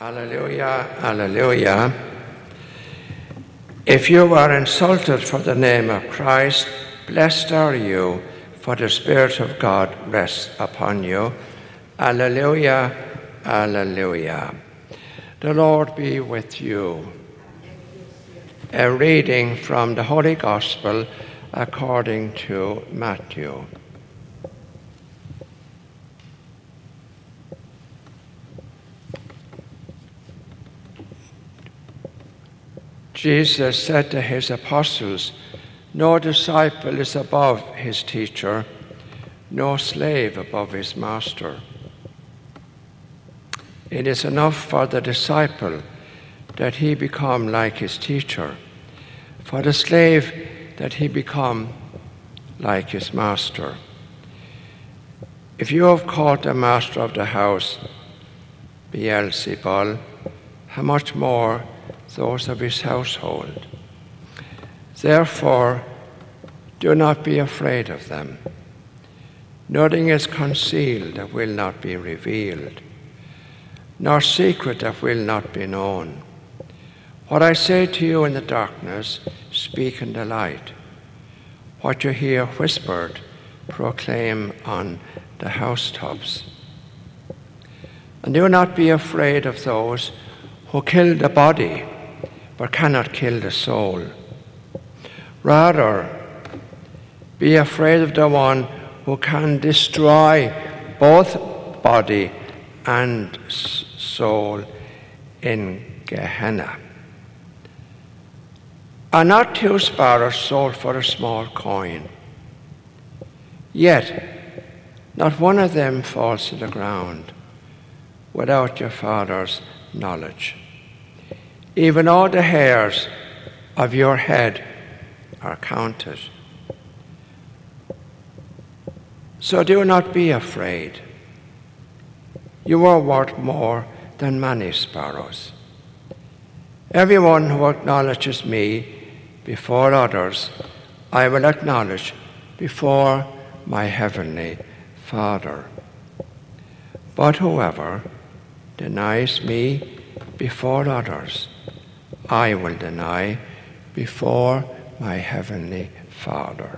Alleluia, alleluia. If you are insulted for the name of Christ, blessed are you, for the Spirit of God rests upon you. Alleluia, alleluia. The Lord be with you. A reading from the Holy Gospel according to Matthew. Jesus said to his apostles, "No disciple is above his teacher, no slave above his master. It is enough for the disciple that he become like his teacher, for the slave that he become like his master. If you have called the master of the house Beelzebul, how much more those of his household? Therefore, do not be afraid of them. Nothing is concealed that will not be revealed, nor secret that will not be known. What I say to you in the darkness, speak in the light. What you hear whispered, proclaim on the housetops. And do not be afraid of those who kill the body, but cannot kill the soul. Rather, be afraid of the one who can destroy both body and soul in Gehenna. Are not 2 sparrows sold for a small coin? Yet not one of them falls to the ground without your Father's knowledge. Even all the hairs of your head are counted. So do not be afraid. You are worth more than many sparrows. Everyone who acknowledges me before others, I will acknowledge before my heavenly Father. But whoever denies me before others, I will deny before my heavenly Father."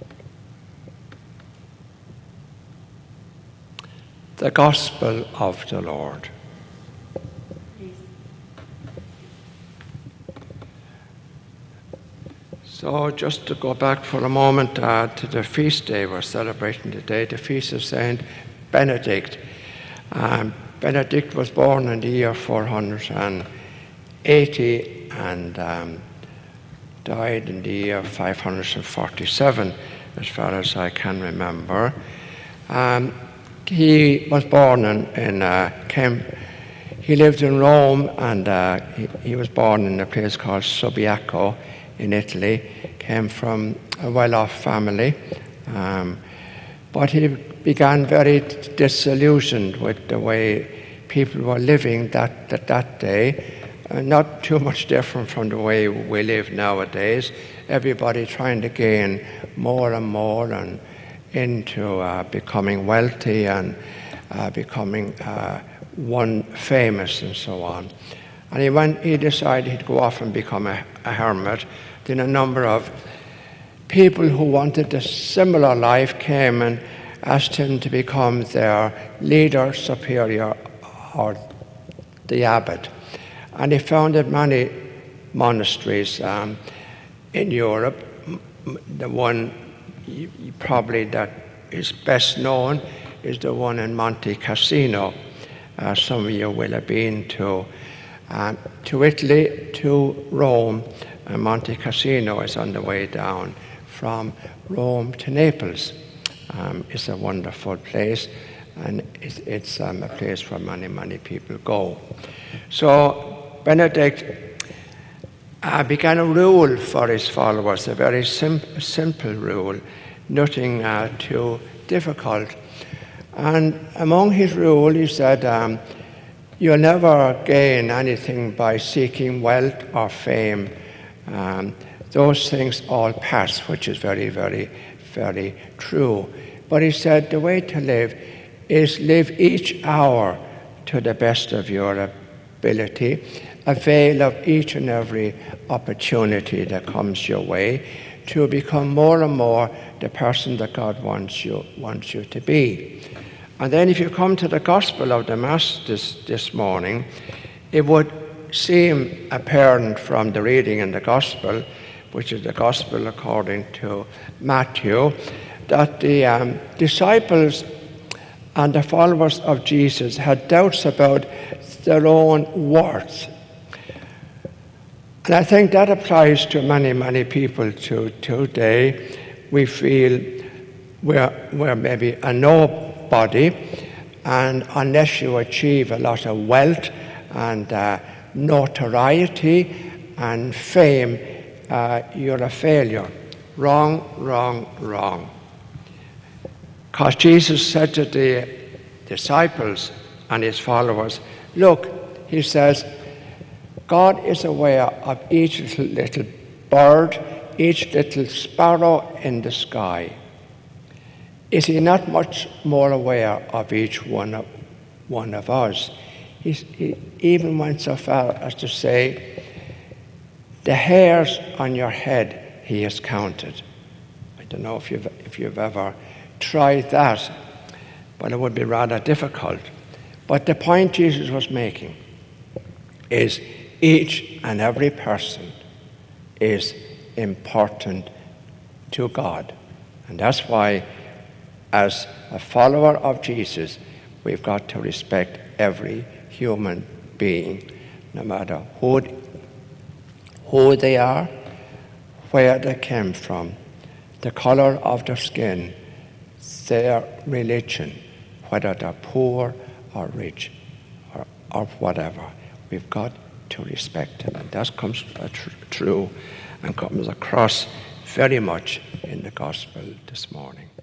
The Gospel of the Lord. So just to go back for a moment to the feast day we're celebrating today, the feast of Saint Benedict. Benedict was born in the year 480 and died in the year 547, as far as I can remember. He was born he lived in Rome, and he was born in a place called Subiaco in Italy. Came from a well-off family, but he began very disillusioned with the way people were living that day. Not too much different from the way we live nowadays. Everybody trying to gain more and more and into becoming wealthy and becoming one famous and so on. And he decided he'd go off and become a hermit. Then a number of people who wanted a similar life came and asked him to become their leader, superior, or the abbot. And he founded many monasteries in Europe. The one probably that is best known is the one in Monte Cassino. Some of you will have been to Italy, to Rome. Monte Cassino is on the way down from Rome to Naples. It's a wonderful place, and it's a place where many people go. So Benedict began a rule for his followers, a very simple rule, nothing too difficult. And among his rule, he said, you'll never gain anything by seeking wealth or fame. Those things all pass, which is very, very, very true. But he said the way to live is live each hour to the best of your ability, avail of each and every opportunity that comes your way to become more and more the person that God wants you to be. And then if you come to the Gospel of the Mass this morning, it would seem apparent from the reading in the Gospel, which is the Gospel according to Matthew, that the disciples and the followers of Jesus had doubts about their own worth. And I think that applies to many, many people today. We feel we're maybe a nobody, and unless you achieve a lot of wealth and notoriety and fame, you're a failure. Wrong, wrong, wrong. Because Jesus said to the disciples and his followers, look, he says, God is aware of each little bird, each little sparrow in the sky. Is he not much more aware of each one of us? He even went so far as to say, the hairs on your head he has counted. I don't know if you've ever tried that, but it would be rather difficult. But the point Jesus was making is each and every person is important to God. And that's why, as a follower of Jesus, we've got to respect every human being, no matter who they are, where they came from, the color of their skin, their religion, whether they're poor or rich or whatever. We've got to respect him. And that comes true and comes across very much in the gospel this morning.